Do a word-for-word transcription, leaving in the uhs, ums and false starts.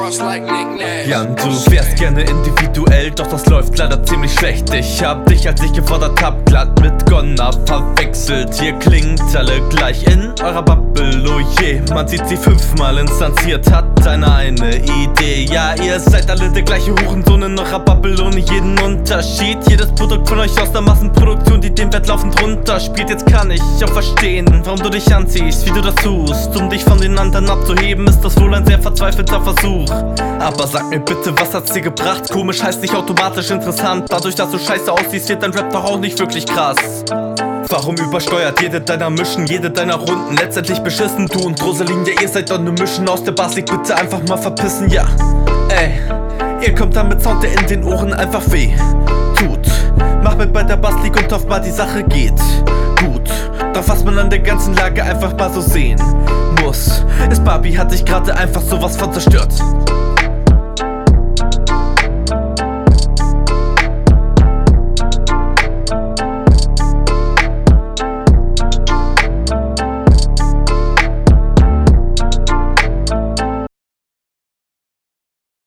boss like Nick Nash. Jan, du wärst gerne individuell, doch das läuft leider ziemlich schlecht. Ich hab dich, als ich gefordert hab, glatt mit Gonna verwechselt. Ihr klingt alle gleich in eurer Bubble, oh je. Man sieht sie fünfmal instanziert, hat einer eine Idee. Ja, ihr seid alle der gleiche Hurensohn in eurer Bubble ohne jeden Unterschied. Jedes Produkt von euch aus der Massenproduktion, die den Wert laufend runterspielt. Jetzt kann ich auch verstehen, warum du dich anziehst, wie du das tust. Um dich von den anderen abzuheben, ist das wohl ein sehr verzweifelter Versuch. Aber sag mir bitte, was hat's dir gebracht? Komisch heißt nicht automatisch interessant. Dadurch, dass du scheiße aussiehst, wird dein Rap doch auch nicht wirklich krass. Warum übersteuert jede deiner Mischen, jede deiner Runden letztendlich beschissen? Du und Rosalin, ja ihr seid doch ne Mischen aus der Bassik, bitte einfach mal verpissen, ja. Ey, ihr kommt dann mit Sound, der in den Ohren einfach weh tut. Mach mit bei der Basslik und hofft mal, die Sache geht gut. Doch was man an der ganzen Lage einfach mal so sehen muss, ist Barbie hat dich gerade einfach sowas von zerstört.